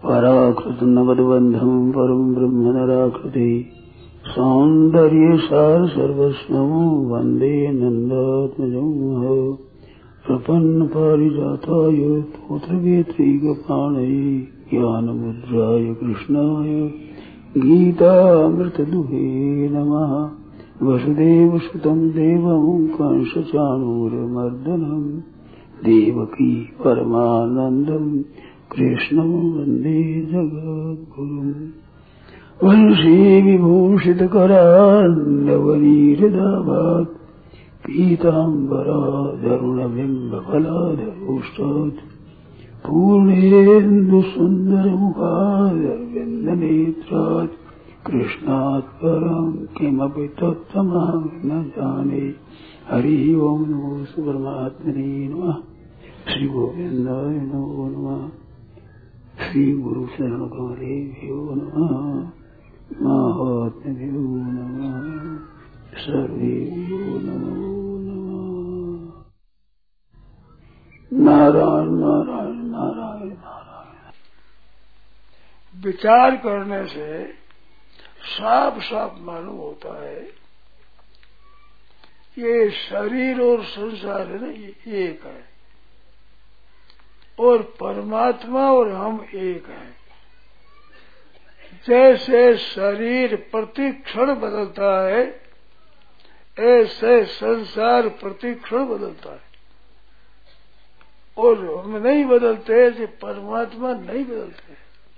पराकृत नवद्बन्धं परं ब्रह्म नराकृति सौन्दर्य सार सर्वस्वं वन्दे नन्दात्मजं प्रपन्न पारिजाताय तोत्रवेत्रैकपाणये ज्ञानमुद्राय कृष्णाय गीतामृतदुहे नमः। वसुदेवसुतं देवं कंसचाणूरमर्दनं देवकी परमानन्दं कृष्णं वन्दे जगद्गुरुम्। वंशी विभूषितकरान्नवनीहृदाभात् पीताम्बराधरुणबिम्बफलाधरोष्टात् पूर्णेन्दुसुन्दरमुखादरविन्दनेत्रात् कृष्णात् परं किमपि तत्त्वमहं न जाने। हरिः ओं नमो परमात्मने नमः। श्री गोविन्दाय नमो नमः। श्री गुरु शरण कमलेभ्यो नमः। महात्म्यो नमः। सर्वेभ्यो नमो नमः। नारायण नारायण नारायण नारायण। विचार करने से साफ साफ मालूम होता है ये शरीर और संसार है ना, ये एक है और परमात्मा और हम एक हैं। जैसे शरीर प्रति क्षण बदलता है ऐसे संसार प्रति क्षण बदलता है और हम नहीं बदलते, ऐसे परमात्मा नहीं बदलते।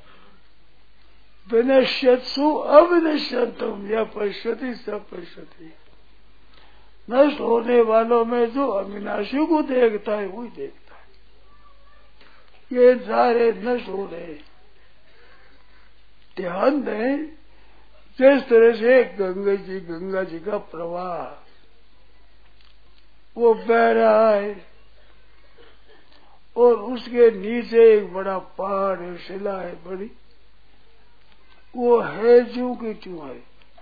विनश्यत्सु अविनश्यन्तम या पश्यति स पश्यति। नष्ट होने वालों में जो अविनाशी को देखता है वही देखता है। ये सारे नष्ट हो रहे। ध्यान दें, जिस तरह से गंगा जी का प्रवाह वो बह रहा है और उसके नीचे एक बड़ा पहाड़ है, शिला है बड़ी, वो है ज्यों की त्यों है।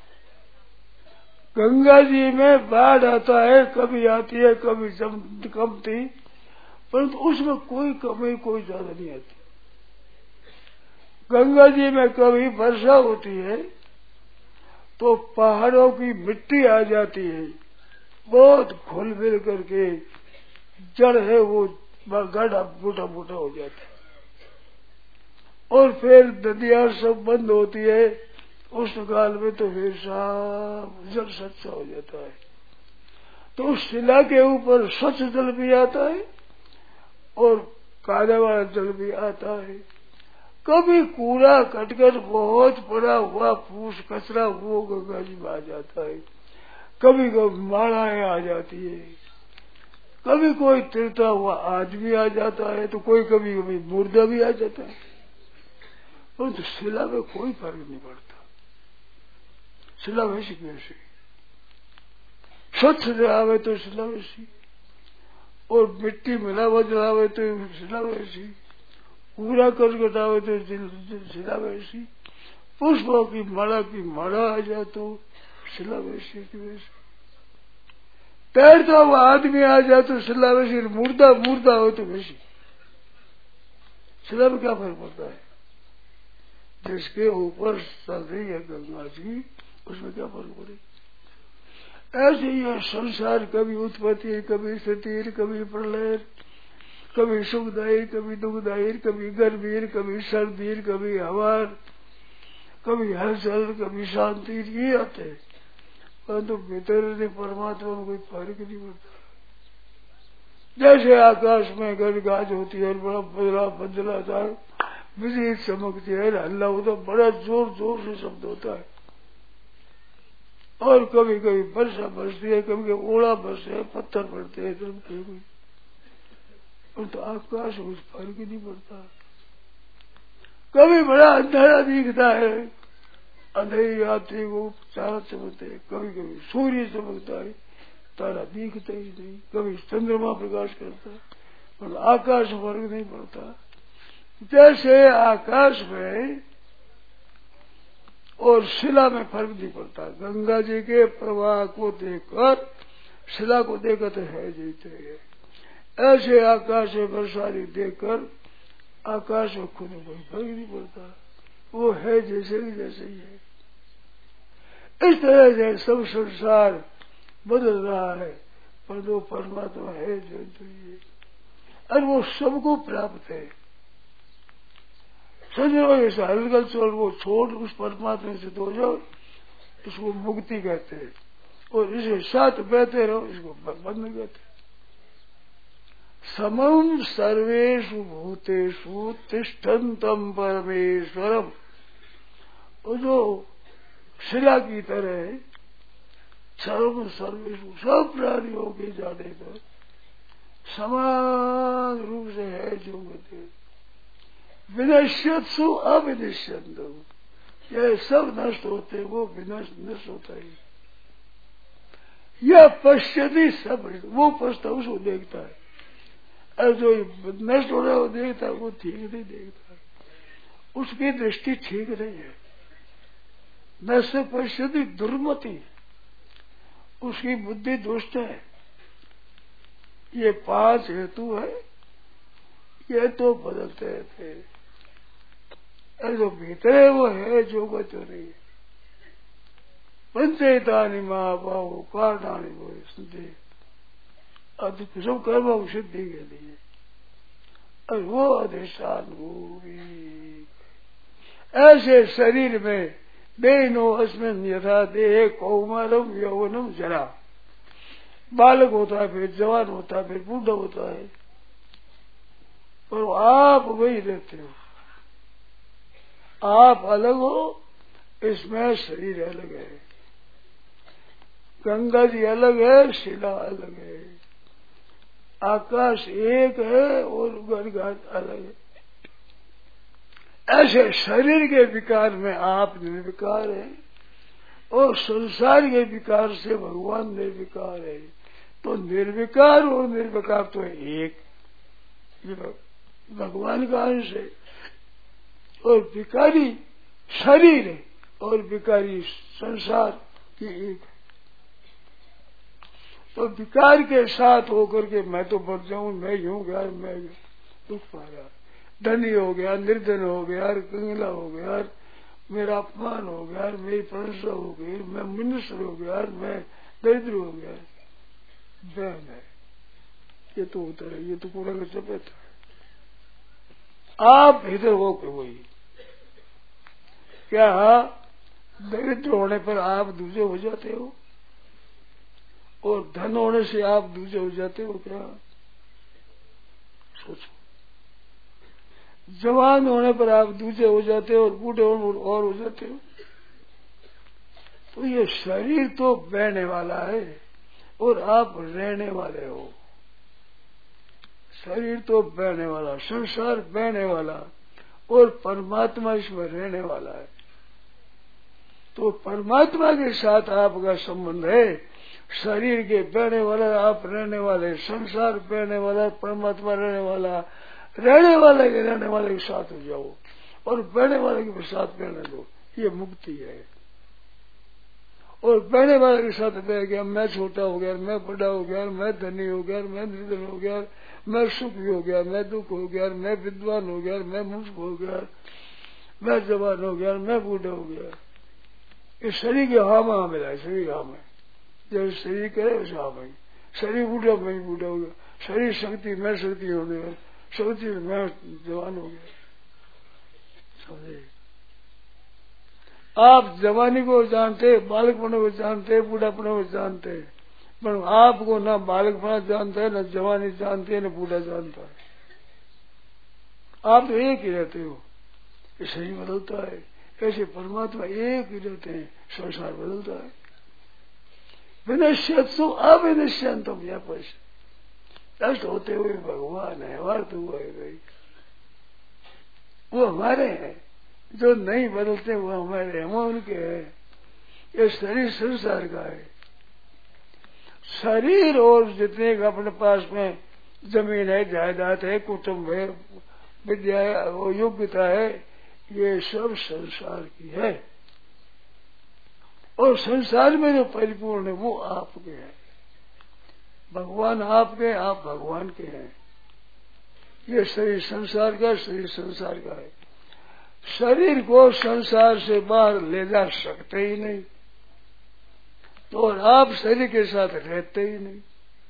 गंगा जी में बाढ़ आता है, कभी आती है कभी कमती, परंतु उसमें कोई कमी कोई ज्यादा नहीं आती। गंगा जी में कभी वर्षा होती है तो पहाड़ों की मिट्टी आ जाती है, बहुत घुल मिल करके जड़ है वो गड्ढा बूटा बूटा हो जाता है और फिर नदियां सब बंद होती है। उस काल में तो फिर साफ जल स्वच्छ हो जाता है। तो उस शिला के ऊपर स्वच्छ जल भी आता है और काले वाला जल भी आता है। कभी कूड़ा कटकर बहुत पड़ा हुआ फूस कचरा वो गंगा जी में आ जाता है, कभी कभी मालाएं आ जाती है, कभी कोई तिरता हुआ आदमी आ जाता है, तो कोई कभी कभी मुर्दा भी आ जाता है। परंतु शिला में कोई फर्क नहीं पड़ता। शिला वैसी की वैसी, स्वच्छ जलावे तो शिला वैसी और मिट्टी मिलावा जलावे तो शिला वैसी, पूरा करकट आवे तो शिला वैसी, पुष्पों की माला आ जाए तो शिला वैसी की वैसी, तैरता हुआ आदमी आ जाए तो शिला वैसी, मुर्दा हो तो वैसी। शिला में क्या फर्क पड़ता है? जिसके ऊपर चल रही है गंगा जी, उसमें क्या फर्क पड़े? ऐसे ही है संसार, कभी उत्पत्ति, कभी स्थिति, कभी प्रलय, कभी सुखदायी, कभी दुखदायी, कभी गर्मी, कभी सर्दी, कभी हवा, कभी हलचल, कभी शांति, ये आते हैं। परंतु भीतर परमात्मा में कोई फर्क नहीं पड़ता। जैसे आकाश में गड़गाज होती है, बड़ा बदला था, बिजली चमकती है, हल्ला होता, बड़ा जोर जोर से शब्द होता है और कभी कभी वर्षा बरसती है, कभी कभी ओला बरसते है, पत्थर पड़ते हैं, तो आकाश में कुछ फर्क ही नहीं पड़ता। कभी बड़ा अंधेरा दिखता है, अंधेरी आती को तारा चमकते है, कभी कभी सूर्य चमकता है, तारा दिखता ही नहीं, कभी चंद्रमा प्रकाश करता है, पर आकाश फर्क नहीं पड़ता। जैसे आकाश में और शिला में फर्क नहीं पड़ता। गंगा जी के प्रवाह को देखकर शिला को देखकर तो है जीते है, ऐसे आकाश में बरसाती देखकर आकाश और खुद में कोई फर्क नहीं पड़ता, वो है जैसे कि जैसे ही है। इस तरह से सब संसार बदल रहा है, पर वो परमात्मा है जो ये, और वो सबको प्राप्त है। समझो ऐसा हलगल चोल वो छोड़ उस परमात्मा से तो जाओ, इसको मुक्ति कहते हैं, और इसे साथ बहते रहो, इसको बंद कहते हैं। समम सर्वेषु भूतेषु तिष्ठन्तम परमेश्वरम, वो जो शिला की तरह सर्व सर्वेषु सब प्राणियों के जाने पर समान रूप से है जो गति, विनश्यत्सु अविनश्यन्तु, यह सब नष्ट होते वो नष्ट होता है। यह पश्यति सब, वो पश्यता उसको देखता है, और जो नष्ट हो रहा है वो देखता है, वो ठीक नहीं देखता, उसकी दृष्टि ठीक नहीं है। नष्ट पश्यति दुर्मति, उसकी बुद्धि दुष्ट है। ये 5 हेतु है, ये तो बदलते रहते हैं, और जो भीतर है वो है जो बच रही है। पंचेतानि महाभाव कारणानि भविष्यन्ति, सब कर्म सिद्धि के लिए, और वो अधिष्ठान भूमि। ऐसे शरीर में देनो अस्मिन् यथा देहे कौमारम यौवनम जरा, बालक होता है, फिर जवान होता है, फिर बूढ़ा होता है, और आप वही रहते हो। आप अलग हो, इसमें शरीर अलग है, गंगा जी अलग है, शिला अलग है, आकाश एक है और गर्गात अलग है। ऐसे शरीर के विकार में आप निर्विकार है, और संसार के विकार से भगवान निर्विकार है। तो निर्विकार और निर्विकार तो एक, भगवान का अंश है, और विकारी शरीर है, और विकारी संसार की एक। तो विकार के साथ होकर के मैं तो बढ़ जाऊं, मैं यूं गया, मैं दुख पा रहा, धनी हो गया, निर्धन हो गया, कंगला हो गया, मेरा अपमान हो गया, मेरी प्रशंसा हो गई, मैं मनुष्य हो गया, मैं दरिद्र हो गया। बहन है, ये तो होता है, ये तो पूरा का सफेद है। आप इधर हो के वही क्या दरिद्र होने पर आप दूसरे हो जाते हो, और धन होने से आप दूसरे हो जाते हो क्या? सोचो, जवान होने पर आप दूसरे हो जाते हो, और बूढ़े होने पर और हो जाते हो। तो ये शरीर तो बहने वाला है, और आप रहने वाले हो। शरीर तो बहने वाला, संसार बहने वाला, और परमात्मा इसमें रहने वाला है। तो परमात्मा के साथ आपका संबंध है। शरीर के बहने वाला आप रहने वाले, संसार बहने वाला, परमात्मा रहने वाला, रहने वाले के साथ हो जाओ, और बहने वाले के साथ बहने दो, ये मुक्ति है। और बहने वाले के साथ बह गया, मैं छोटा हो गया, मैं बड़ा हो गया, मैं धनी हो गया, मैं निर्धन हो गया, मैं सुखी हो गया, मैं दुख हो गया, मैं विद्वान हो गया, मैं मूर्ख हो गया, मैं जवान हो गया, मैं बूढ़ा हो गया। इस शरीर के हामा मिला है, शरीर हामा है, जैसे शरीर करे वैसे हामा है। शरीर बूढ़ा, मैं बूढ़ा हो गया, शरीर शक्ति, मैं शक्ति हो गया, शक्ति मैं जवान हो गया। समझे? आप जवानी को जानते, बालकपने को जानते, बूढ़ापने को जानते, पर आपको ना बालकपना जानता है, ना जवानी जानते है, ना बूढ़ा जानता है। आप तो एक ही रहते हो, ये शरीर बदलता है। ऐसे परमात्मा एक ही रहते हैं, संसार बदलता है। विनश्यत्सु अविनश्यन्तम, यह पश्य नष्ट होते हुए भगवान है, वार्त हुआ है भाई, वो हमारे हैं। जो नहीं बदलते वो हमारे, हम उनके हैं। ये शरीर संसार का है। शरीर और जितने अपने पास में जमीन है, जायदाद है, कुटुंब है, विद्या है, वो योग्यता है, ये सब संसार की है। और संसार में जो परिपूर्ण है वो आपके हैं। भगवान आपके, आप भगवान के हैं। ये शरीर संसार का, शरीर संसार का है। शरीर को संसार से बाहर ले जा सकते ही नहीं, तो और आप शरीर के साथ रहते ही नहीं।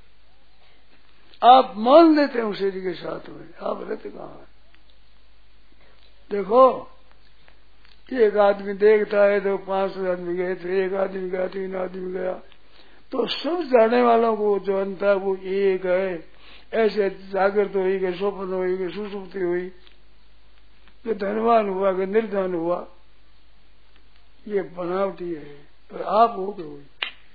आप मान लेते हैं शरीर के साथ में, आप रहते कहाँ हैं? देखो, एक आदमी देखता है तो 500 आदमी गए थे, एक आदमी गया, 3 आदमी गया, तो सब जाने वालों को जो अंत है वो एक है। ऐसे जागृत हुई कि स्वप्न हुई कि सुसुप्ति हुई, कि धनवान हुआ कि निर्धन हुआ, ये बनावटी है। पर आप हो गए हुई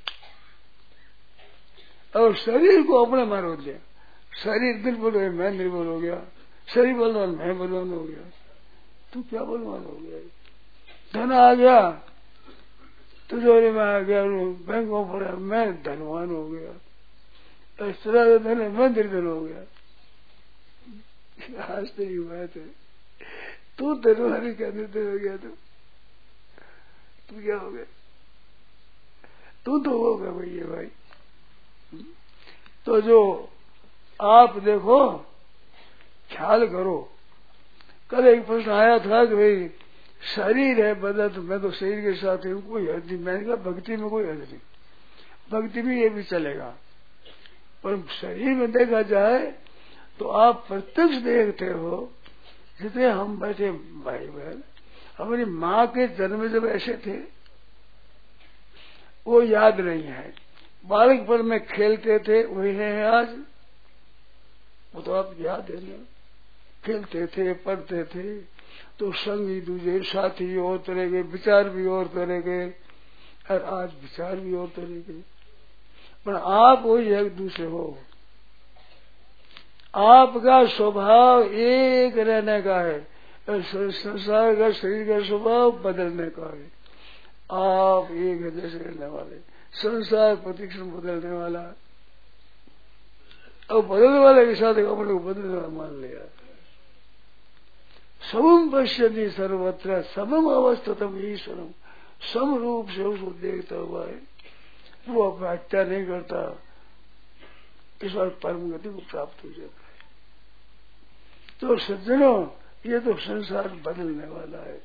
और शरीर को अपने मारो दिया। शरीर निर्बल है, मैं निर्बल हो गया, शरीर बलवान मैं बलवान हो गया। तू क्या बलवान हो गया? धन आ गया, तिजोरी में आ गया, बैंक में पड़ा, मैं धनवान हो गया। इस तरह धन है, मैं निर्धन हो गया। आज तेरी बात है, तू धनवान क्या निर्धन हो गया? तू क्या हो गया? तू तो होगा भैया भाई। तो जो आप देखो, ख्याल करो। कल एक प्रश्न आया था कि भाई शरीर है बदल, तो मैं तो शरीर के साथ हूँ, कोई हद नहीं। मैंने कहा भक्ति में कोई हद नहीं, भक्ति में ये भी चलेगा, पर शरीर में देखा जाए तो आप प्रत्यक्ष देखते हो। जितने हम बैठे भाई बहन, हमारी माँ के जन्म में जब ऐसे थे वो याद नहीं है। बालकपन में खेलते थे वही है आज, वो तो आप याद है ना। खेलते थे, पढ़ते थे, तो संगी दूजे साथी और तरह के, विचार भी और तरह के, और आज विचार भी और तरह के। पर आप वही एक दूसरे हो। आपका स्वभाव एक रहने का है, संसार का शरीर का स्वभाव बदलने का है। आप एक है जैसे रहने वाले, संसार प्रतिक्षण बदलने वाला, और बदलने वाले के साथ अपने को बदलने वाला मान लिया। समम पश्यति सर्वत्र समम अवस्थितम ईश्वरम, सम रूप से उसको देखता हुआ है, वो अपना हत्या नहीं करता, इस बार परम गति को प्राप्त हो जाता है। तो सज्जनों, ये तो संसार बदलने वाला है,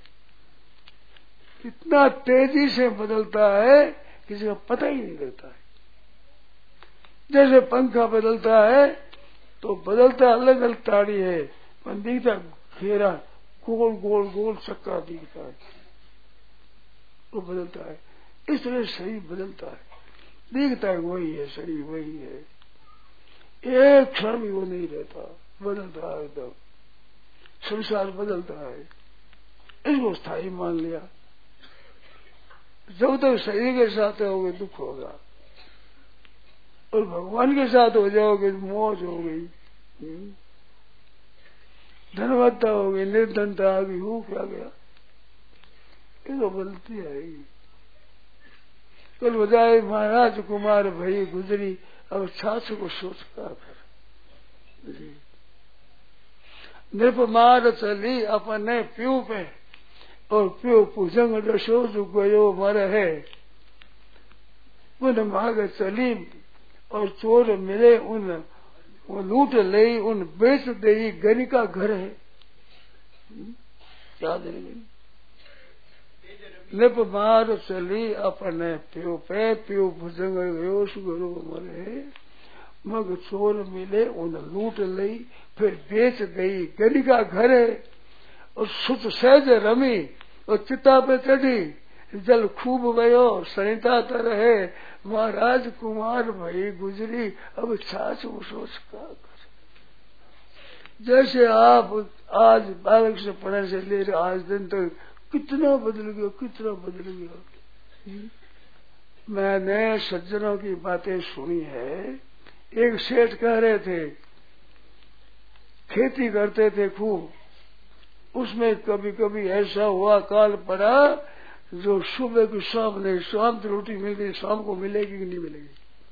इतना तेजी से बदलता है किसी का पता ही नहीं रहता है। जैसे पंखा बदलता है तो बदलता अलग अलग ताड़ी है, पर दिखता घेरा गोल गोल गोल चक्का दिखता है, वो बदलता है। इस तरह शरीर बदलता है, दिखता है वही है, शरीर वही है, एक क्षण भी वो नहीं रहता, बदलता है एकदम। संसार बदलता है, इसको स्थायी मान लिया। जब तक शरीर के साथ रहोगे दुख होगा, और भगवान के साथ हो जाओगे मौज हो गई, धनवत्ता हो गई, निर्धनता आ गई, हो क्या गया? ये तो बदलती आएगी। कल बजाय महाराज कुमार भई गुजरी, अब छाछ को सोच क्या कर। नृप मार चली अपने प्यू पे, और प्यू पूजंग रसो जो गयो मर है। उन मांग चली और चोर मिले, उन वो लूट ले, उन बेच दे, गनिका घर है। याद है? निप मार चली अपने प्यो पे, प्यो भुजंग गयो सुगरो मरे। मग चोर मिले, उन लूट लई, फिर बेच गई, गनिका घर है। और सुत सहज रमी, और चिता पे चढ़ी, जल खूब गयो, सहिता तर है। महाराज कुमार भई गुजरी, अब छाछ सोच का कर। जैसे आप आज बालक से पढ़ने से ले आज दिन तक कितना बदल गया, कितना बदल गया। मैंने सज्जनों की बातें सुनी है। एक सेठ कह रहे थे, खेती करते थे खूब, उसमें कभी कभी ऐसा हुआ काल पड़ा जो सुबह की शाम नहीं, शाम की रोटी मिल गई, शाम को मिलेगी कि नहीं मिलेगी,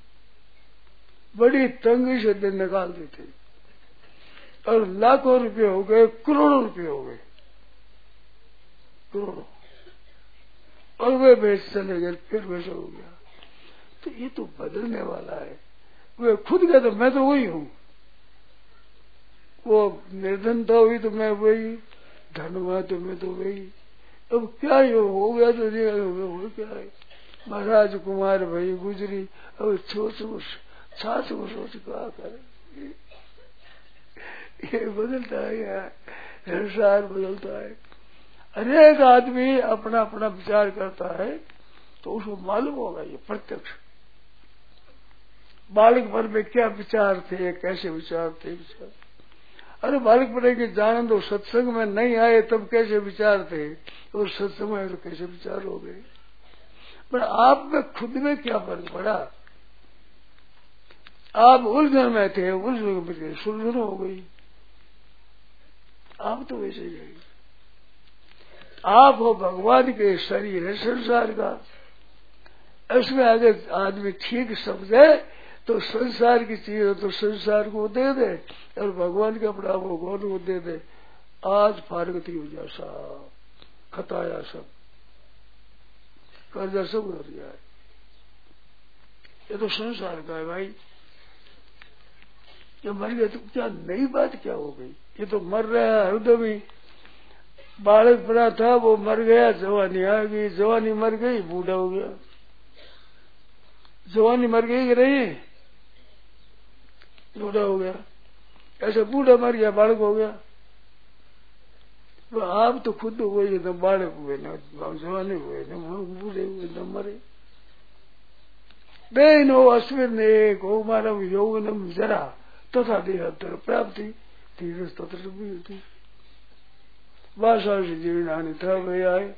बड़ी तंगी से दिन निकाल देते, और लाखों रुपए हो गए, करोड़ों रुपए हो गए, करोड़ों, और वे बेच चले गए, फिर वैसा हो गया। तो ये तो बदलने वाला है। वे खुद कहते मैं तो वही हूँ, वो निर्धनता हुई तो मैं वही, धन हुआ तो मैं तो वही। अब क्या ये हो गया तो हो क्या है। महाराज कुमार भाई गुजरी, अब सोच क्या करे। ये बदलता है यार, संसार बदलता है। अनेक आदमी अपना अपना विचार करता है तो उसको मालूम होगा ये प्रत्यक्ष। बालकपन में क्या विचार थे, कैसे विचार थे, विचार। अरे बालकपन के जान दो, सत्संग में नहीं आए तब कैसे विचार थे, और सत्संग में तो कैसे विचार हो गए। पर आप में खुद में क्या फर्क पड़ा। आप उलझन में थे, उलझन में सुलझन हो गई। आप तो वैसे ही गए। आप हो भगवान के शरीर है संसार का। इसमें अगर आदमी ठीक समझे तो संसार की चीज हो तो संसार को दे दे, और भगवान के अपना भगवान को दे दे। आज फारगती हो जा, सब खताया, सब कर्जा सब उतर जाए। ये तो संसार का है भाई। ये मर गया तो क्या नई बात क्या हो गई। ये तो मर रहा है हृदय में। बालक बना था वो मर गया, जवानी आ गई, जवानी मर गई, बूढ़ा हो गया। जवानी मर गई कि नहीं, बूढ़ा हो गया। ऐसे बूढ़ा मर गया, बालक हो गया। तो आप तो खुद हुए न बालक हुए, न जवानी हुए, न बूढ़े हुए, न मरे। बेनो अश्विन एक हो मानव यौवनम जरा तथा देहतर प्राप्ति तीरस तत्र भी भाषा से जीर्णानि था वे आए।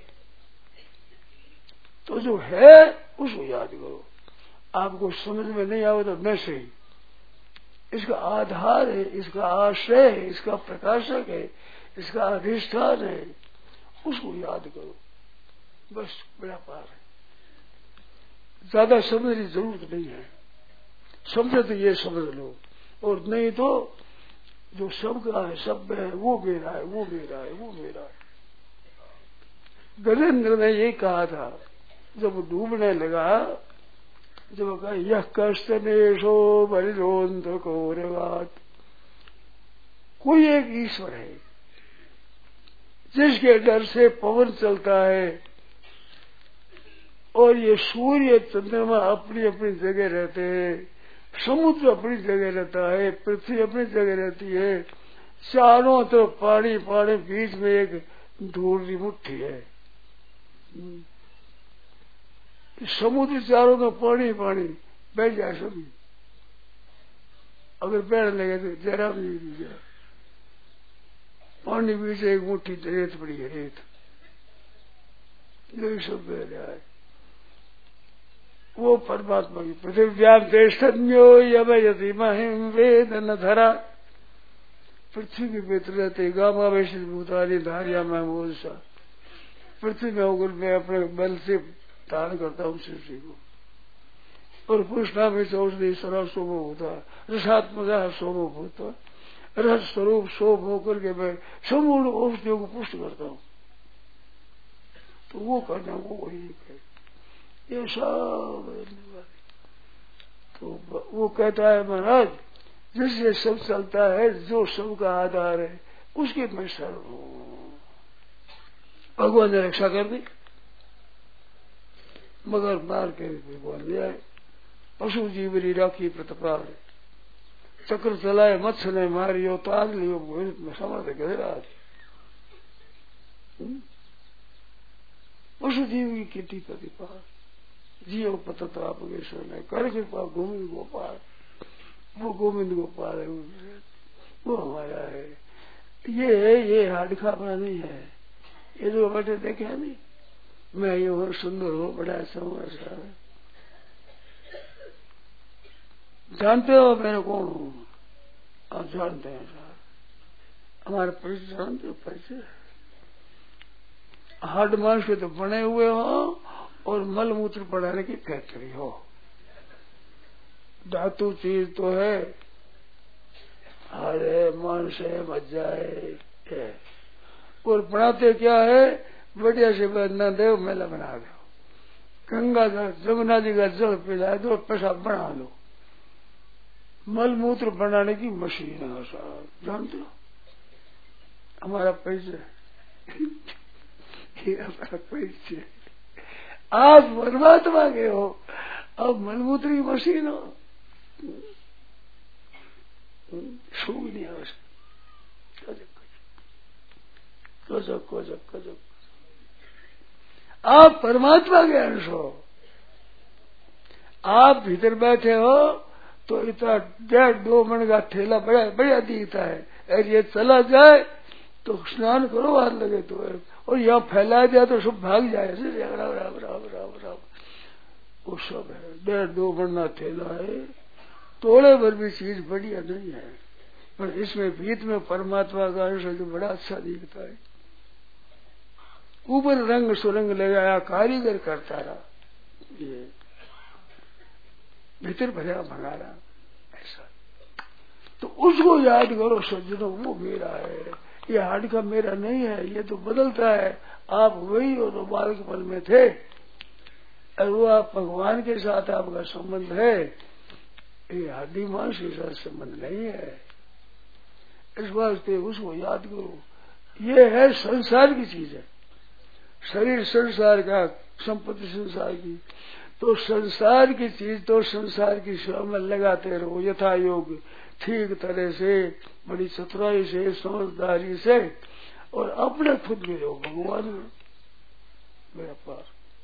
तो जो है उसको याद करो। आपको समझ में नहीं आवे तो न सही, इसका आधार है, इसका आश्रय है, इसका प्रकाशक है, इसका अधिष्ठान है, उसको याद करो। बस बड़ा पार है। ज्यादा समझने की जरूरत नहीं है। समझे तो ये समझ लो, और नहीं तो जो सबका है, सब है, वो मेरा है, वो मेरा है, वो मेरा है। गजेंद्र ने ये कहा था जब डूबने लगा, जब कहा यह कष्ट नेशो बलिरोंत कौरवात। कोई एक ईश्वर है जिसके डर से पवन चलता है, और ये सूर्य चंद्रमा अपनी अपनी जगह रहते हैं, समुद्र अपनी जगह रहता है, पृथ्वी अपनी जगह रहती है, चारों तो पानी पानी, बीच में एक धूल की मुट्ठी है। समुद्र चारों तो पानी पानी, बह जाए सभी। अगर बैठ लगे तो जरा भी नहीं जाए। पानी बीच एक मुट्ठी रेत पड़ी है, रेत, यही सब बह रहा है। वो परमात्मा की पृथ्व्याम देशन्यो यमयति महिम वेद न धरा। पृथ्वी के भीतर रहते गामावेशित भूतानी धारिया में बोलसा। पृथ्वी में होकर मैं अपने बल से धारण करता हूँ सृष्टि को, और पुष्णा में औषधि सरा शोभ होता, रसात्मक शोभ होता, रस स्वरूप शोभ होकर के मैं संपूर्ण औषधियों को पुष्ट करता हूँ। तो वो करना वो वही है, ये सब। तो वो कहता है महाराज जिससे सब चलता है, जो सबका आधार है, उसके मैं सर्व हूँ। भगवान ने रक्षा कर दी, मगर मार के भगवान ले आए। पशु जीवरी राखी प्रतपाल, चक्र चलाए मत्स्य ने मारियो, ताज लियो समर्थ गहराज। पशु जीव की कीर्ति प्रतिपाल, जियो पतता अपगेश्वर ने कर कृपा गोविंद गोपाल। वो गोविंद गोपाल है, वो हमारा है। ये हाथ खाना नहीं है। ये जो बैठे देखे नहीं, मैं ये हो सुंदर हो, बड़ा अच्छा हूँ, ऐसा है। जानते हो मैं कौन हूँ? आप जानते हैं सर, हमारे परिचय जानते हो? परिचय हार्ड मांस के तो बने हुए हो, और मल मूत्र बढ़ाने की फैक्ट्री हो। धातु चीज तो है, हाड़ है, मांस है, मज्जा है, और बनाते क्या है? बढ़िया से न दे मेला बना दो, गंगा जल जमुना जी का जल पिला दो, पेशाब बना लो। मल मूत्र बनाने की मशीन है साहब, जानते हो? हमारा परिचय ये हमारा परिचय। आप परमात्मा के हो, अब मनमूत्री मशीन हो, छू नहीं आवश्यक। कजक आप परमात्मा के अंश हो। आप भीतर बैठे हो तो इतना 1.5-2 मन का ठेला बड़ा बढ़िया दिखता है, और ये चला जाए तो स्नान करो हाथ लगे तो, और यहाँ फैला दिया तो सब भाग जाए। राम राम राम राम राम वो सब है। 1.5-2 मन का ठेला है, तोड़े भर भी चीज बढ़िया नहीं है, पर इसमें भीत में परमात्मा का अंश जो बड़ा अच्छा दिखता है। ऊपर रंग सुरंग लगाया, कारीगर करता रहा, ये भीतर भरा भंगारा ऐसा। तो उसको याद करो सज्जनों, वो मेरा है, ये हाड का मेरा नहीं है, ये तो बदलता है। आप वही हो तो बालकपन में थे, और वो आप भगवान के साथ आपका संबंध है, ये हड्डी मांस के साथ संबंध नहीं है। इस वास्ते उसको याद करो। ये है संसार की चीज है, शरीर संसार का, संपत्ति संसार की। तो संसार की चीज तो संसार की सेवा में लगाते रहो यथा योग, ठीक तरह से, बड़ी चतुराई से, समझदारी से, और अपने खुद में रहो भगवान में। मेरा पार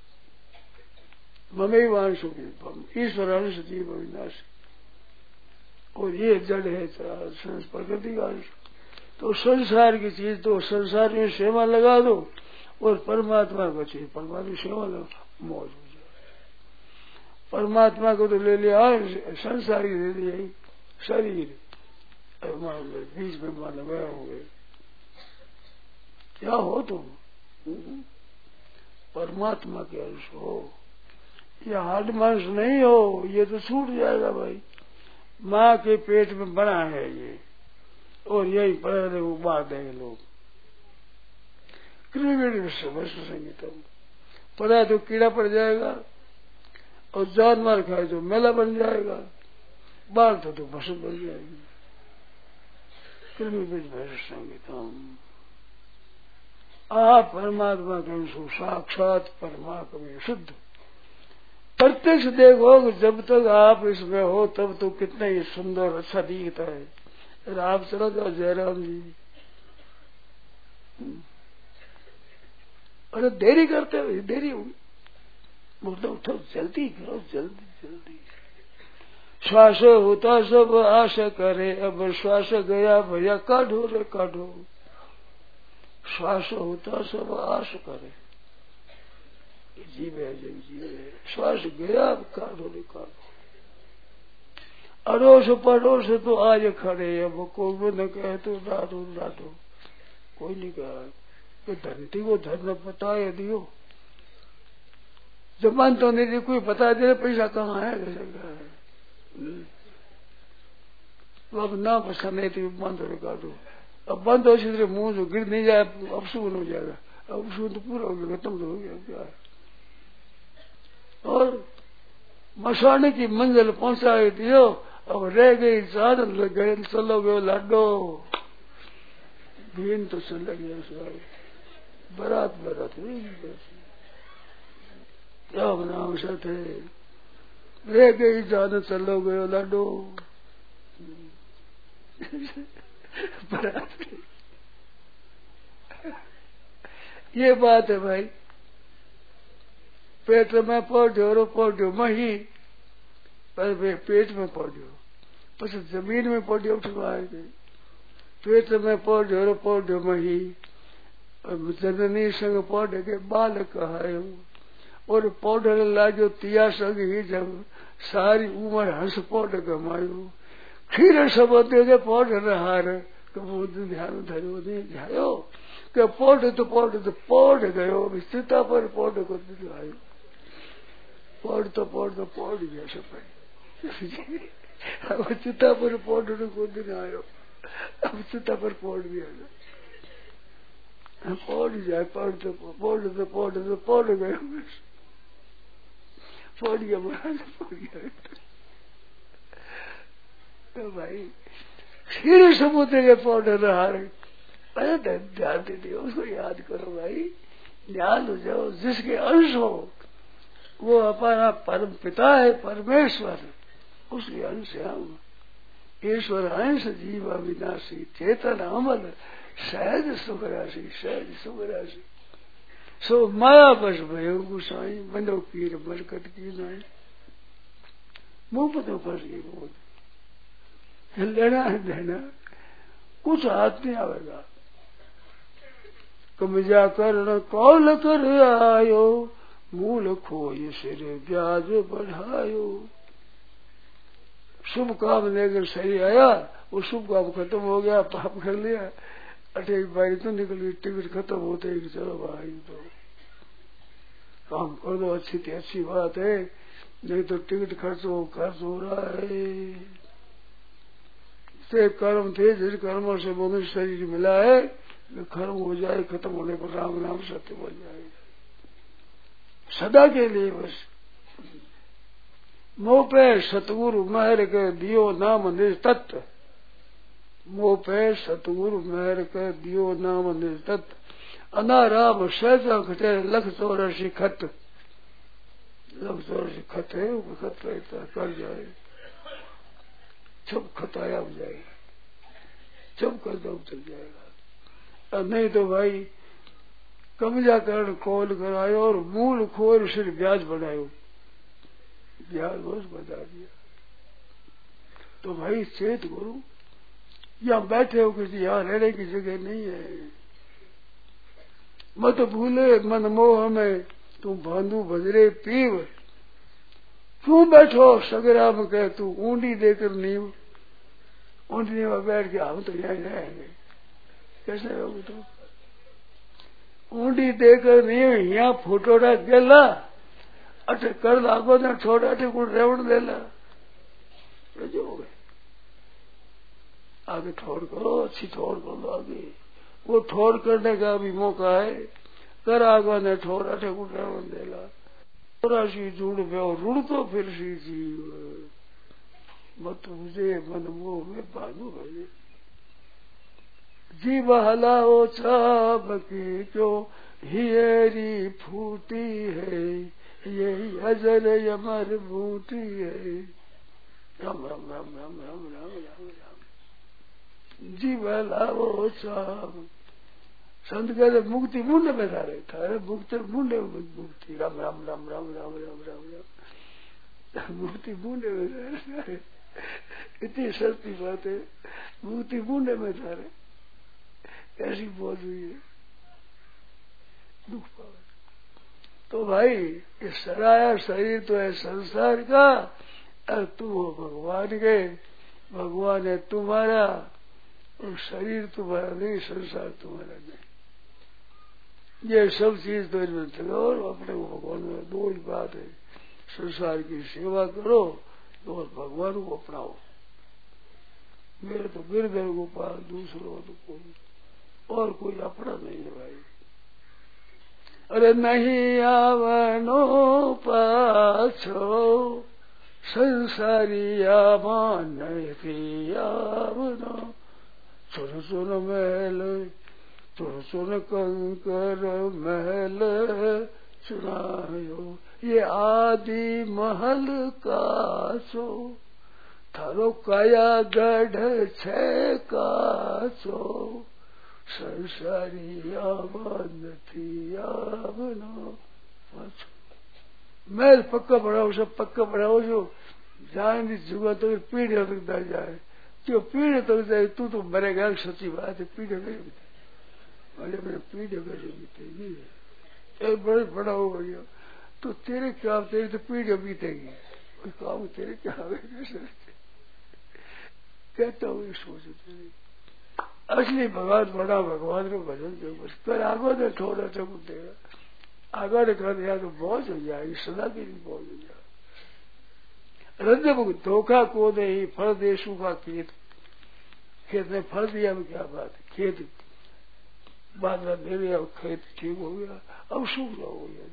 ममेवांशु ईश्वरांश जीव अविनाश, और ये जड़ है प्रकृति का अंश। तो संसार की चीज तो संसार में सेवा लगा दो, और परमात्मा को चीज परमात्मा की सेवा लगा, मौज हो जाए। परमात्मा को तो ले लिया, संसार की दे दिया शरीर, बीच में मान गया हो गए। क्या हो तुम? परमात्मा के अंश हो, ये हाड मांस नहीं हो, ये तो छूट जाएगा भाई। माँ के पेट में बना है ये, और यही पड़े उबार देंगे लोग। संगीतम पड़ा तो कीड़ा पड़ जाएगा, और जानवर खाए तो मेला बन जाएगा, बाल तो फसल बन जाएगी। संगीतम आप परमात्मा के अंश, साक्षात परमात्मा शुद्ध प्रत्यक्ष देखो कि जब तक आप इसमें हो तब तो कितना ही सुंदर अच्छा दिखता है। अरे आप चलो जाओ जयराम जी, अरे देरी करते हो, देरी होगी, बोलते उठो जल्दी करो, जल्दी जल्दी। श्वास होता सब आशा करे, अब श्वास गया भैया काढ़ो रे काढ़ो। श्वास होता सब आश करे, जीव है जब जीव है, श्वास गया अब काढ़ो रे काढ़ो। अड़ोस पड़ोस तो आज खड़े, अब कोई न कहे तो डाटो डाटो। कोई नहीं कहा तो धनती को धर्म बताए दियो, जबान तो नहीं दी, कोई बता दे पैसा कहाँ है, तो अब ना पसंद नहीं तो बंद हो काटो। अब बंद हो सीधे मुंह जो गिर नहीं जाए, अब सुन हो जाएगा, अब सुन तो पूरा हो गया, खत्म तो हो गया क्या है। और मसाने की मंजिल पहुंचाए दियो, अब रह गई साधन लग गए, चलो गए लाडो, भीन तो चल गया सारे बरात बरात क्या नाम से थे, रह गई साधन चलो गए लाडो बरात। ये बात है भाई, पेट में पौधो मही, पर पेट में पौधो, પછી जमीन में पौधे उठवा गए। पेट में पौधो मही, जननी संग पौधे के बाल कहायो, और पौधे लाजो तिया संग ही जब सारी उम्र हंस पौधे कमायो। खीर सब दे पौधे हार, तो वो ध्यान धरो नहीं जायो, कि पौधे तो पौधे गयो, सीता पर पौधे को दिखायो। पौध गया सब अब चिता पर पौध को दिन आयो, अब चिता पर पौध भी आ गया, पौध जाए पौध गए, पौध गया महाराज, पौध गया। तो भाई क्षीर समुद्र के पौधे हारे, पहले ध्यान देते उसको याद करो भाई, ध्यान हो जाओ। जिसके अंश हो वो हमारा परम पिता है, परमेश्वर, उसके अंश है हम। ईश्वर अंश जीव अविनाशी, चेतन अमल, सहज सुख राशि, सहज सुख राशि। सो माया बस भयो गुसाई, बनो पीर बरकत की नाई। मुंह पर तो फंस गई बहुत, लेना है देना कुछ हाथ नहीं आवेगा। कमजा कर कौल कर आयो, मूल खोई सिर ब्याज बढ़ायो। शुभ काम लेकर सही आया, वो शुभ काम खत्म हो गया, पाप कर लिया, अटे बारी तो निकल गई, टिकट खत्म होते ही चलो भाई तो काम कर दो, अच्छी थी अच्छी बात है, नहीं तो टिकट खर्च हो रहा है। ते कर्म थे जिस कर्मों से मनुष्य शरीर मिला है, कर्म हो जाए, खत्म होने पर राम नाम सत्य बन जाएगा सदा के लिए। बस मोह पे सतगुरु महर के दियो नाम निज तत्व, मोह पे सतगुरु महर के दियो नाम निज तत्व। अनाराम सहजा खटे लख 84 खत, लख 84 खत है, वो खत कर जाए, सब खत आया हो जाएगा, सब कर दो चल जाएगा। और नहीं तो भाई कब्जा कर कौल करायो और मूल खोल सिर ब्याज बढ़ायो, ब्याज बस बता दिया। तो भाई चेत गुरु, यहाँ बैठे हो किसी, यहाँ रहने की जगह नहीं है। मत भूले मन मोह में तू भांडू भजरे पीव, क्यों बैठो सगरा में कह तू ऊंडी देकर नींव। ऊंडी में बैठ के हम तो यहीं रहेंगे, कैसे होगी तो ऊंडी देकर नींव, यहाँ फुटोड़ा गेला अटे कर लागो न छोड़ा अटे कुछ रेवण देला जो हो गए। आगे ठोड़ करो, अच्छी ठोड़ करो आगे, वो ठोड़ करने का भी मौका है। कर आगो न ठोड़ अटे कुछ रेवण देला, सी जुड़ में रुड़ तो फिर सी जीव, मत मुझे मन मोह में बांधू भजे। जीव हलाओ चाप की क्यों हियरी फूटी है, यही अजर यमर बूटी है। राम राम राम राम राम राम राम राम। जीव हलाओ चाप, संत कहते मुक्ति मुंडे में धारे थारे, मुक्ति मुंडे में मुक्ति। राम राम राम राम राम राम राम राम, मुक्ति मुंडे में धारे, इतनी सस्ती बात है, मुक्ति मुंडे में धारे, ऐसी बोल हुई है, दुख पावे। तो भाई ये सराया शरीर तो है संसार का, और तुम हो भगवान के, भगवान है तुम्हारा, और शरीर तुम्हारा नहीं, संसार तुम्हारा नहीं। ये सब चीज तो इनमें चलो और अपने को भगवान में दो ही बात है, संसार की सेवा करो और भगवान को अपनाओ। मेरे तो गिरधर गोपाल, दूसरों तो कोई और कोई अपना नहीं है भाई। अरे नहीं आवनो पाछो संसारिया मान आवनो, सुन सुन महल सुन सुन कंकर महल सुनायो, ये आदि महल काचो थारो काया गढ़ छे काचो, संसारी आवाज थी आवनो। महल पक्का बनाओ, सब पक्का बनाओ, जो जाए नहीं जुगा तो पीढ़ी तक न जाए, जो पीढ़ी तक जाए तू तो मरेगा, सच्ची बात है, पीढ़ी नहीं अरे मेरे पीढ़ी कैसे बीतेगी, एक बड़े बड़ा हो गया तो तेरे क्या, तेरी तो पीढ़ी बीतेगी, कोई काम तेरे क्या कहता हूँ, सोचो तेरी असली भगवान बड़ा, भगवान को भजन जो बस कर आगो ने थोड़ा सा कुछ देगा, आगा ने कर दिया तो बहुत हो जाएगी, सदा के लिए बहुत हो जाएगा। रंजब धोखा को दे ही फल दे सूखा खेत, खेत ने फल दिया में क्या बात है, खेत बादला दे दिया, खेत ठीक हो गया, अब सूख जाओगे,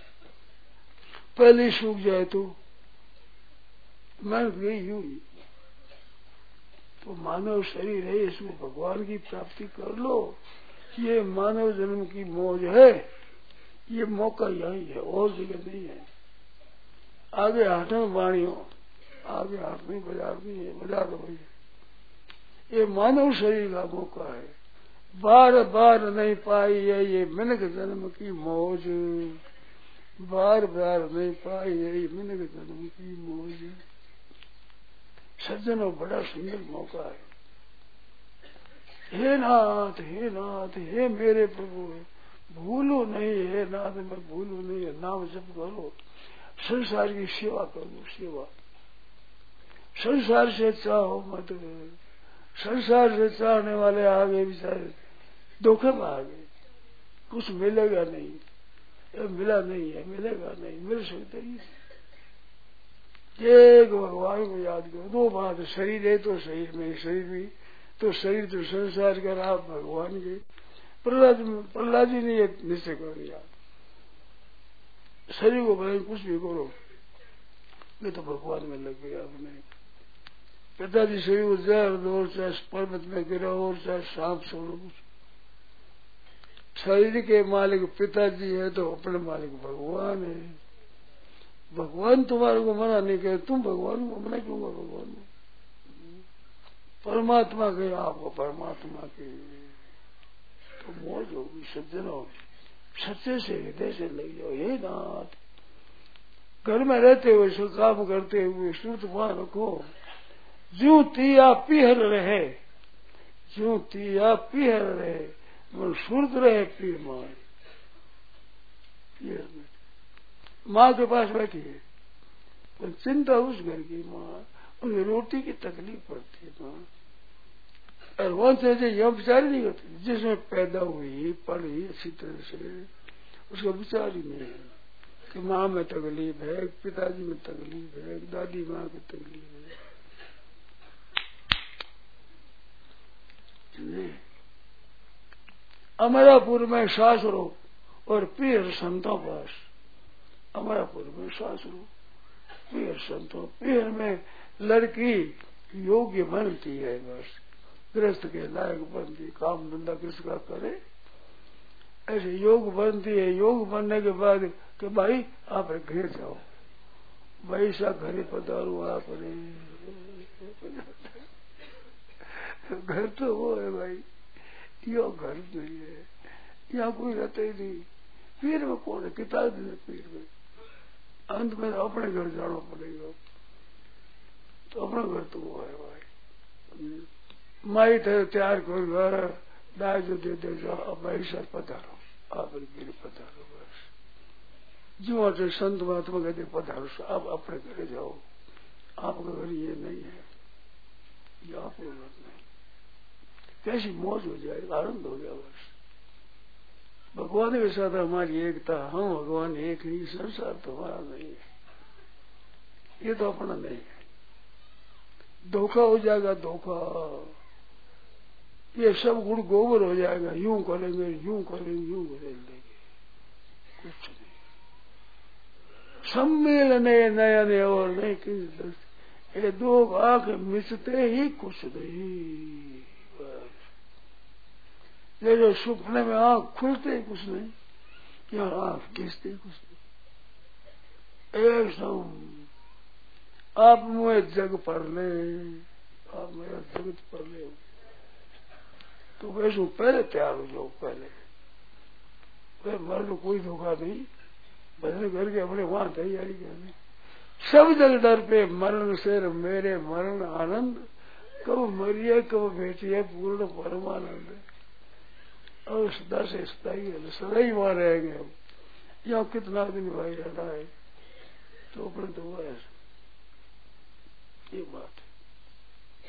पहले सूख जाए तो मैं गई यूं ही तो मानव शरीर है, इसमें भगवान की प्राप्ति कर लो। ये मानव जन्म की मौज है, ये मौका यही है, और जगह नहीं है। आगे हाथों वाणियों, आगे हाथ नहीं बाजार नहीं है, बजा दो भैया। ये मानव शरीर का मौका है, बार बार नहीं पाई है ये मिनक जन्म की मौज, बार बार नहीं पाई है ये मिनक जन्म की मौज। सज्जनों, बड़ा सुंदर मौका है। हे नाथ, हे नाथ, हे मेरे प्रभु, भूलो नहीं, हे नाथ मैं भूलू नहीं, नाम जप करो, संसार की सेवा करो, सेवा। संसार से चाहो मत, संसार से चाहने वाले आगे बेचारे धोखे में आ गए, कुछ मिलेगा नहीं, ये मिला नहीं है, मिलेगा नहीं, मिल सकता ही। एक भगवान को याद करो। दो बात, शरीर है तो शरीर में, शरीर भी तो शरीर तो संसार का, आप भगवान के। प्रहलाद जी ने ये निश्चय कर लिया, शरीर को भले कुछ भी करो, मैं तो भगवान में लग गया अपने। पिताजी शरीर को जहर दो, चाहे पर्वत में गिरा हो, चाहे सांप छोड़ो, शरीर के मालिक पिताजी है तो अपने मालिक भगवान है। भगवान तुम्हारे को मना नहीं करे, तुम भगवान को मना क्यों? भगवान परमात्मा के, आपको परमात्मा के तो मौज होगी। सज्जनों, सच्चे से हृदय से लग जाओ। हे नाथ, घर में रहते हुए, सब काम करते हुए श्रुत वहां रखो, ज्यों तिया पिहर रहे, ज्यों तिया पिहर रहे, मन सुरत रहे पीर मां। माँ के पास बैठी है, पर चिंता उस घर की, माँ उन्हें रोटी की तकलीफ पड़ती है माँ, और वो से यह विचार नहीं करती। जिसमें पैदा हुई पढ़ी अच्छी तरह से, उसका विचार ही नहीं है कि माँ में तकलीफ है, पिताजी में तकलीफ है, दादी माँ की तकलीफ है। नहीं, अमरापुर में शास्त्रों और पीर संतों पास, अमरापुर में शास्त्रों पीर संतों, पीर में लड़की योग्य बनती है, बस गृहस्थ के लायक बनती, काम धंधा किसका करे, ऐसे योग बनती है। योग बनने के बाद कि भाई आप घर जाओ, भाई सा घरे पधारो आप, घर तो वो है भाई, यो घर नहीं है, यहाँ कोई रहता ही नहीं। पीर में कौन है? किताब है पीर में, अंत में अपने घर जाना पड़ेगा, तो अपना घर तो वो है भाई। माई थे तैयार कर घर, दाय जो दे जाओ, अब भाई सर पधारो, आप पीर पधारो, बस जो आते संत महात्मा कहते पधारो, आप अपने घर जाओ, आपका घर ये नहीं है, ये आपका घर नहीं। कैसी मौज हो जाए, आनंद हो गया। बस भगवान के साथ हमारी एकता, हम भगवान एक ही, संसार तो हमारा नहीं है, ये तो अपना नहीं है। धोखा हो जाएगा, धोखा, ये सब गुण गोबर हो जाएगा, यूं करेंगे यूं करेंगे यूं करेंगे, कुछ नहीं। सम्मेलन नयन और नहीं किस, ये दो आंख मिचते ही कुछ नहीं। ये जो सुपने में आंख खुलते ही कुछ नहीं, यहाँ आंख खींचते ही कुछ नहीं। एक सम आप मुझे जग पर ले, आप मेरा जगत पर ले, तो वैसे पहले तैयार हो जाओ, पहले मर लो, कोई धोखा नहीं, भजन करके अपने वहां तैयारी करनी। सब जग डर पे मरण से मेरे मरण आनंद, कब मरिए कब बैठिए पूर्ण परमानंद, और सदा से स्थायी है, सदा ही वहां रहेंगे हम। यहाँ कितना दिन भाई रहना है, तो अपने तो हुआ है, ये बात है।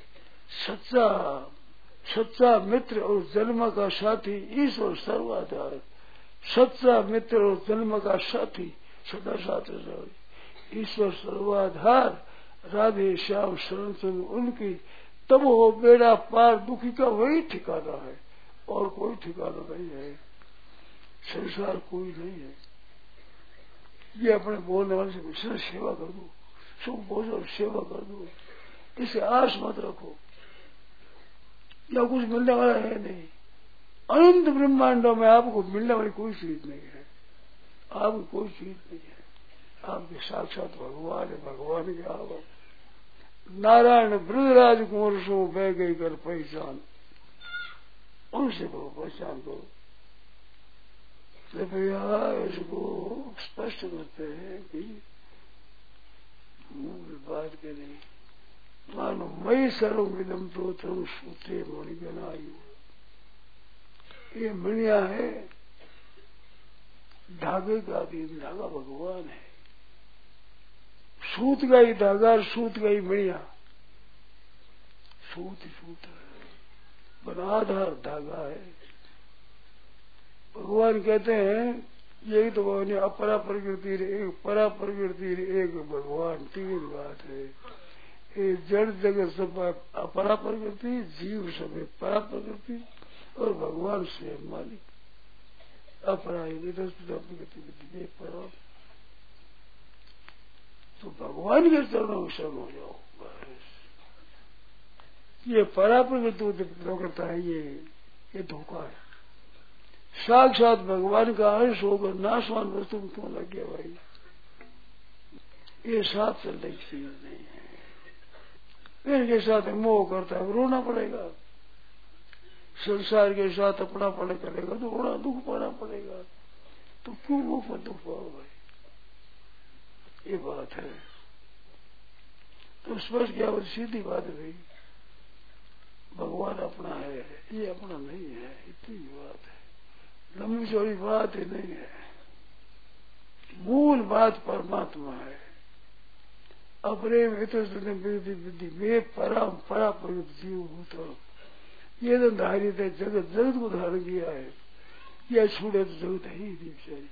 सच्चा मित्र और जन्म का साथी ईश्वर सर्वाधार, सच्चा मित्र और जन्म का साथी सदा साथ रहे, ईश्वर सर्वाधार, राधे श्याम शरण संग उनकी, तब हो बेड़ा पार, दुखी का वही ठिकाना है, और कोई ठिकाना नहीं है, संसार कोई नहीं है। ये अपने बोलने वाले से कुछ सेवा कर दो, सुख भोजन सेवा कर दो, इसे आस मत रखो, या कुछ मिलने वाला है नहीं। अनंत ब्रह्मांडों में आपको मिलने वाली कोई चीज नहीं है, आपकी कोई चीज नहीं है। आपके साक्षात भगवान है, भगवान के आप नारायण वृद्धराज कुंवर सो बह गई कर पहचान, उनसे वो पहचान करो। भैया इसको स्पष्ट करते हैं कि मूल बात के नहीं मानो मई सर्वमिदम प्रोत्रम सूत्रे मणिगणायु। ये मणिया है धागे का दिन, धागा भगवान है, सूत का ही धागा, सूत का ही मणिया, सूत बनाधार धागा है। भगवान कहते हैं यही तो भगवान अपरा प्रकृति एक, परा प्रकृति एक, भगवान तीन बात है। ये जड़ जगत सब अपरा प्रकृति, जीव सब परा प्रकृति और भगवान स्वयं मालिक अपरा प्रकृति परा। तो भगवान के चरणों में शरण हो जाओ बस। ये परा प्रकृति करता है, ये धोखा है। साक्षात भगवान का अंश होकर नाशवान वस्तु में क्यों लग गया भाई? ये साथ चलने की चीज नहीं है। इनके साथ मोह करता है, रोना पड़ेगा। संसार के साथ अपना पड़े करेगा तो रोना दुख पाना पड़ेगा। तो क्यों मुंह पर दुख पाओ भाई? ये बात है। तो स्पष्ट क्या बात, सीधी बात है भाई, भगवान अपना है, ये अपना नहीं है, इतनी बात है। लंबी चौड़ी बात ही नहीं है। मूल बात परमात्मा है। अपने विधि वे परम परा प्रगत जीव भूत। ये तो धारित है, जगत जगत को धारण किया है। यह छूटे तो जगत है ही नहीं बेचारी।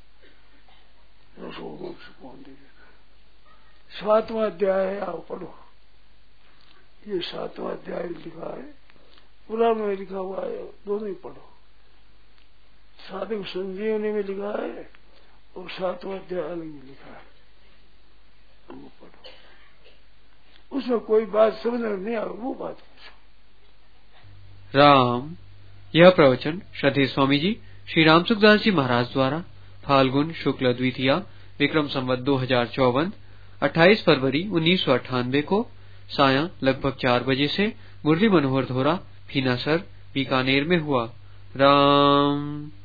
मोक्ष कौन देगा? 7वां अध्याय है, आओ पढ़ो। ये 7वां अध्याय लिखा है, पुराण में लिखा हुआ है, दोनों ही पढ़ो। साधक संजीवनी में लिखा है और 7वां अध्याय में लिखा है, वो पढ़ो। उसमें कोई बात समझ में नहीं आ, वो बात पूछो। राम। यह प्रवचन श्रद्धेय स्वामी जी श्री राम सुखदास जी महाराज द्वारा फाल्गुन शुक्ल द्वितीया विक्रम संवत 2054 28 फरवरी 1998 को सायं लगभग 4 बजे से मुरली मनोहर धोरा, भीनासर, बीकानेर में हुआ। राम।